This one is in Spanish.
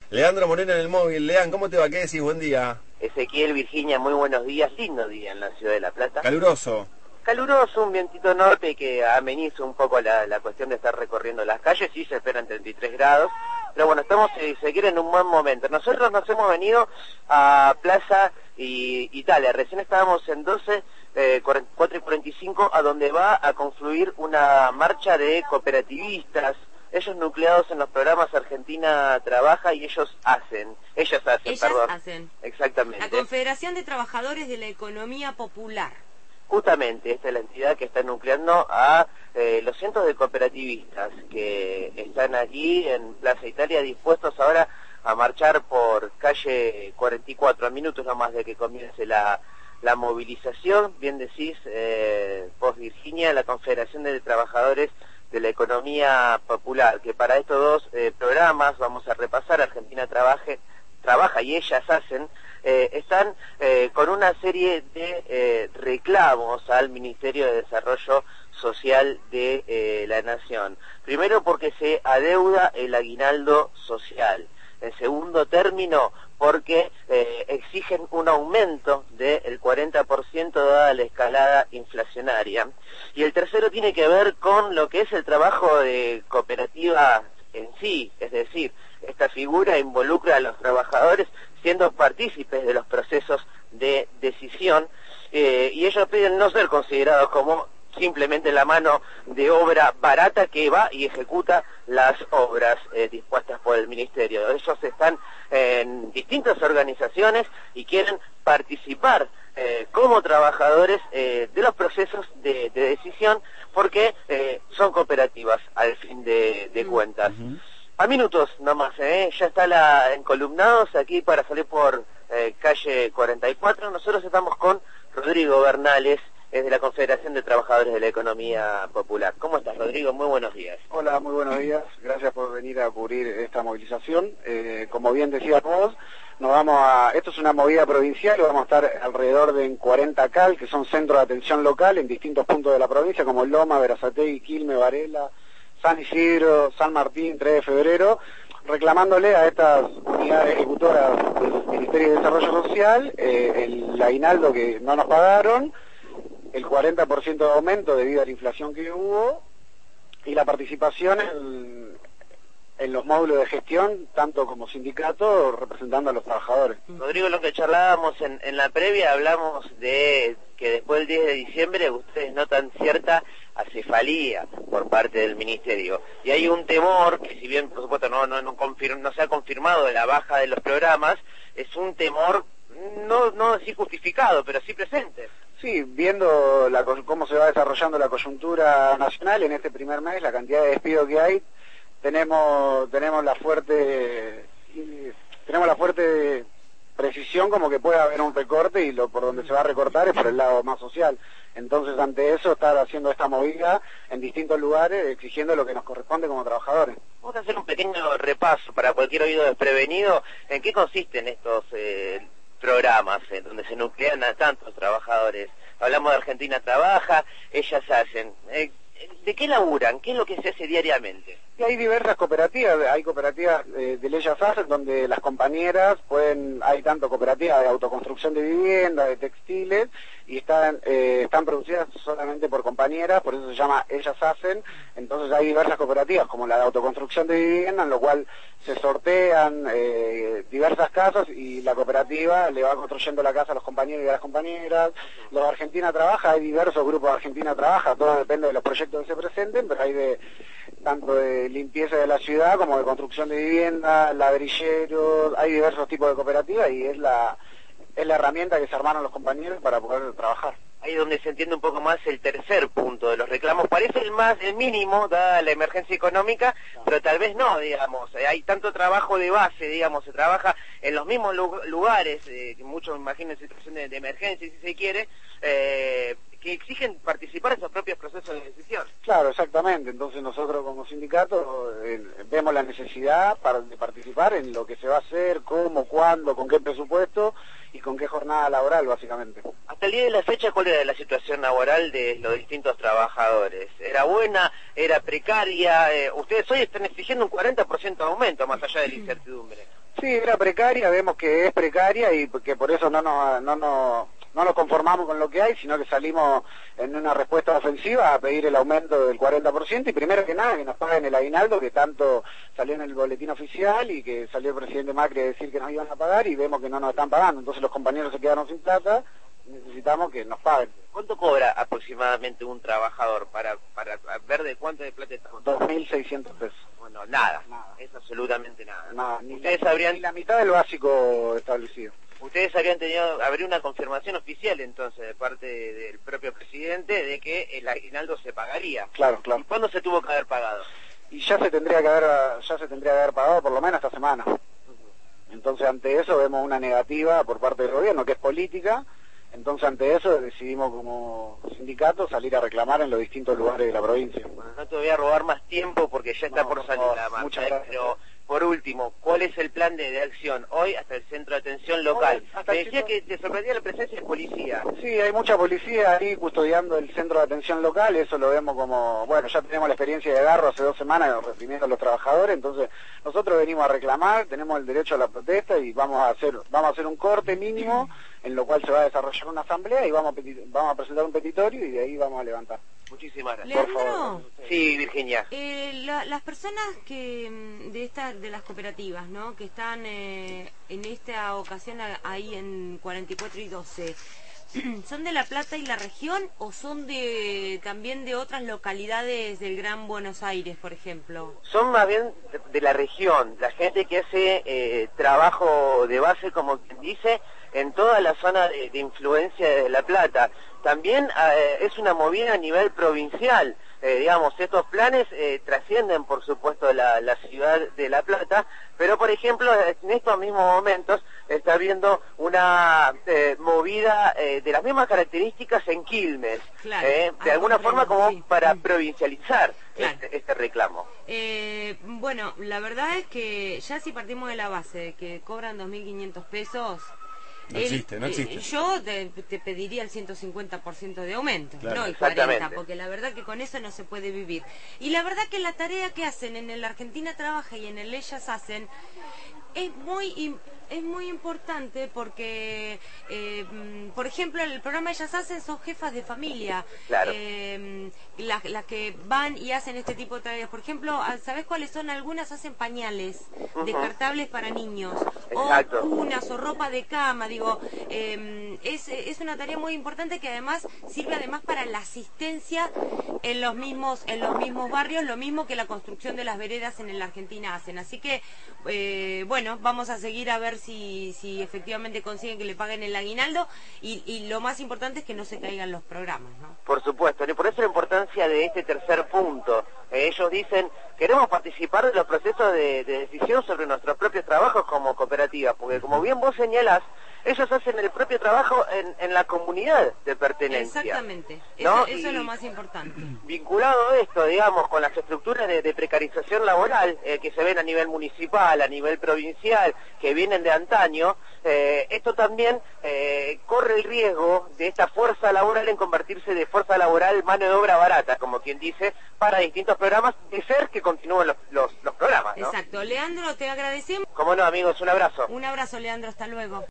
Leandro Moreno en el móvil. Lean, ¿cómo te va? ¿Qué decís? Buen día. Ezequiel, Virginia, muy buenos días. Lindo día en la ciudad de La Plata. Caluroso. Caluroso, un vientito norte que ameniza un poco la cuestión de estar recorriendo las calles. Sí, se esperan 33 grados. Pero bueno, estamos, se quiere, en un buen momento. Nosotros nos hemos venido a Plaza Italia. Recién estábamos en 12, 44 y 45, a donde va a confluir una marcha de cooperativistas. Ellos nucleados en los programas Argentina Trabaja y ellas hacen. Ellas hacen. Exactamente. La Confederación de Trabajadores de la Economía Popular. Justamente, esta es la entidad que está nucleando a los cientos de cooperativistas que están allí en Plaza Italia dispuestos ahora a marchar por calle 44, a minutos nomás de que comience la movilización. Bien decís, vos, Virginia, la Confederación de Trabajadores de la Economía Popular, que para estos dos programas, vamos a repasar, Argentina Trabaja y ellas hacen, están con una serie de reclamos al Ministerio de Desarrollo Social de la Nación. Primero, porque se adeuda el aguinaldo social. En segundo término, porque exigen un aumento del 40% dada la escalada inflacionaria. Y el tercero tiene que ver con lo que es el trabajo de cooperativa en sí, es decir, esta figura involucra a los trabajadores siendo partícipes de los procesos de decisión, y ellos piden no ser considerados como simplemente la mano de obra barata que va y ejecuta las obras dispuestas por el Ministerio. Ellos están en distintas organizaciones y quieren participar como trabajadores de los procesos de decisión, porque son cooperativas al fin de cuentas. A minutos nomás, ya está encolumnados aquí para salir por calle 44. Nosotros estamos con Rodrigo Bernales, es de la Confederación de Trabajadores de la Economía Popular. ¿Cómo estás, Rodrigo? Muy buenos días. Hola, muy buenos días. Gracias por venir a cubrir esta movilización. Como bien decías vos, esto es una movida provincial, vamos a estar alrededor de 40 CAL, que son centros de atención local en distintos puntos de la provincia, como Loma, Berazategui, Quilmes, Varela, San Isidro, San Martín, 3 de febrero, reclamándole a estas unidades ejecutoras del Ministerio de Desarrollo Social el aguinaldo que no nos pagaron, el 40% de aumento debido a la inflación que hubo y la participación en los módulos de gestión, tanto como sindicato, representando a los trabajadores. Rodrigo, lo que charlábamos en la previa, hablamos de que después del 10 de diciembre ustedes notan cierta acefalía por parte del Ministerio. Y hay un temor, que si bien por supuesto no se ha confirmado la baja de los programas, es un temor, no decir justificado, pero sí presente. Sí, viendo cómo se va desarrollando la coyuntura nacional en este primer mes, la cantidad de despidos que hay, tenemos la fuerte precisión como que puede haber un recorte, y por donde se va a recortar es por el lado más social. Entonces, ante eso, estar haciendo esta movida en distintos lugares, exigiendo lo que nos corresponde como trabajadores. Vamos a hacer un pequeño repaso para cualquier oído desprevenido. ¿En qué consisten estos programas donde se nuclean a tantos trabajadores? Hablamos de Argentina Trabaja, ellas hacen. ¿De qué laburan? ¿Qué es lo que se hace diariamente? Y hay diversas cooperativas, hay cooperativas de ellas hacen donde las compañeras hay tanto cooperativas de autoconstrucción de vivienda, de textiles, y están producidas solamente por compañeras, por eso se llama ellas hacen. Entonces hay diversas cooperativas, como la de autoconstrucción de vivienda, en lo cual se sortean diversas casas y la cooperativa le va construyendo la casa a los compañeros y a las compañeras. Los de Argentina Trabaja, hay diversos grupos de Argentina Trabaja, todo depende de los proyectos que se presenten, pero hay tanto de limpieza de la ciudad como de construcción de vivienda, ladrilleros, hay diversos tipos de cooperativas, y es la herramienta que se armaron los compañeros para poder trabajar. Ahí es donde se entiende un poco más el tercer punto de los reclamos. Parece el mínimo, dada la emergencia económica, pero tal vez no, digamos. Hay tanto trabajo de base, digamos, se trabaja en los mismos lugares, muchos imaginen en situaciones de emergencia, si se quiere, que exigen participar en sus propios procesos de decisión. Claro, exactamente. Entonces nosotros como sindicato vemos la necesidad de participar en lo que se va a hacer, cómo, cuándo, con qué presupuesto y con qué jornada laboral, básicamente. Hasta el día de la fecha, ¿cuál era la situación laboral de los distintos trabajadores? ¿Era buena? ¿Era precaria? Ustedes hoy están exigiendo un 40% de aumento, más allá de la incertidumbre. Sí, era precaria, vemos que es precaria y que por eso no nos conformamos con lo que hay, sino que salimos en una respuesta ofensiva a pedir el aumento del 40% y primero que nada que nos paguen el aguinaldo que tanto salió en el boletín oficial y que salió el presidente Macri a decir que nos iban a pagar y vemos que no nos están pagando, entonces los compañeros se quedaron sin plata, necesitamos que nos paguen. ¿Cuánto cobra aproximadamente un trabajador para ver de cuánto de plata estamos? 2.600 pesos. Bueno, nada, es absolutamente nada. Ustedes habrían... Ni la mitad del básico establecido. Ustedes habría una confirmación oficial entonces de parte del propio presidente de que el aguinaldo se pagaría. Claro, claro. ¿Y cuándo se tuvo que haber pagado? Y ya se tendría que haber pagado por lo menos esta semana. Entonces ante eso vemos una negativa por parte del gobierno que es política. Entonces ante eso decidimos como sindicato salir a reclamar en los distintos lugares de la provincia. Bueno, no te voy a robar más tiempo porque ya está por salir la marcha. Muchas gracias. Pero por último, ¿cuál es el plan de acción hoy hasta el centro de atención local? Me decía que te sorprendía la presencia de policía. Sí, hay mucha policía ahí custodiando el centro de atención local, eso lo vemos como, bueno, ya tenemos la experiencia de Garro hace 2 semanas reprimiendo a los trabajadores, entonces nosotros venimos a reclamar, tenemos el derecho a la protesta y vamos a hacer un corte mínimo en lo cual se va a desarrollar una asamblea y vamos a presentar un petitorio y de ahí vamos a levantar. Muchísimas gracias. Leandro, por favor. Sí, Virginia. Las personas que de las cooperativas, ¿no? Que están en esta ocasión ahí en 44 y 12, ¿son de La Plata y la región o son también de otras localidades del Gran Buenos Aires, por ejemplo? Son más bien de la región, la gente que hace trabajo de base, como quien dice, en toda la zona de influencia de La Plata. También es una movida a nivel provincial. Digamos, estos planes trascienden, por supuesto, la ciudad de La Plata, pero, por ejemplo, en estos mismos momentos está habiendo una movida de las mismas características en Quilmes, claro, de alguna forma como sí, para provincializar claro. este reclamo. Bueno, la verdad es que ya si partimos de la base de que cobran 2.500 pesos... No existe. Yo te pediría el 150% de aumento, claro. no el 40%, porque la verdad que con eso no se puede vivir. Y la verdad que la tarea que hacen en el Argentina Trabaja y en el Ellas Hacen es muy importante porque, por ejemplo, en el programa Ellas Hacen son jefas de familia, claro. Las que van y hacen este tipo de tareas. Por ejemplo, ¿sabés cuáles son? Algunas hacen pañales descartables para niños, exacto. O cunas o ropa de cama. Digo, es una tarea muy importante que además sirve además para la asistencia en los mismos barrios, lo mismo que la construcción de las veredas en la Argentina hacen. Así que, bueno, vamos a seguir a ver si efectivamente consiguen que le paguen el aguinaldo y lo más importante es que no se caigan los programas, ¿no? Por supuesto, y por eso la importancia de este tercer punto. Ellos dicen, queremos participar de los procesos de decisión sobre nuestros propios trabajos como cooperativa, porque como bien vos señalás, ellos hacen el propio trabajo en la comunidad de pertenencia. Exactamente, ¿no? Eso es lo más importante. Vinculado esto, digamos, con las estructuras de precarización laboral que se ven a nivel municipal, a nivel provincial, que vienen de antaño, esto también corre el riesgo de esta fuerza laboral en convertirse de fuerza laboral mano de obra barata, como quien dice, para distintos programas, de ser que continúen los programas, ¿no? Exacto. Leandro, te agradecemos. Como no, amigos, un abrazo. Un abrazo, Leandro, hasta luego.